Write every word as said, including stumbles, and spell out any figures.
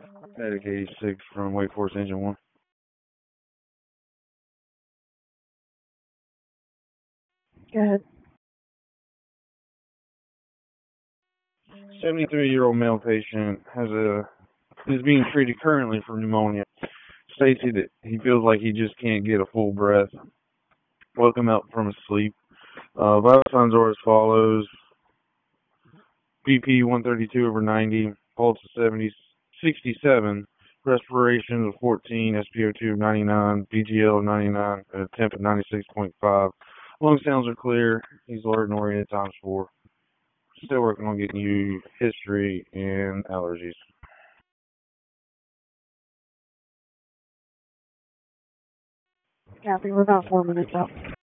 Medic eighty-six from Wake Forest Engine one. Go ahead. seventy-three-year-old male patient has a is being treated currently for pneumonia. States that he feels like he just can't get a full breath. Woke him up from his sleep. Uh, vital signs are as follows: B P one thirty-two over ninety, pulse of seventy, sixty-seven, respiration of fourteen, S P O two of ninety-nine, B G L of ninety-nine, and a temp of ninety-six point five. Lung sounds are clear. He's alert and oriented times four. Still working on getting you history and allergies. Copy. We're about four minutes out.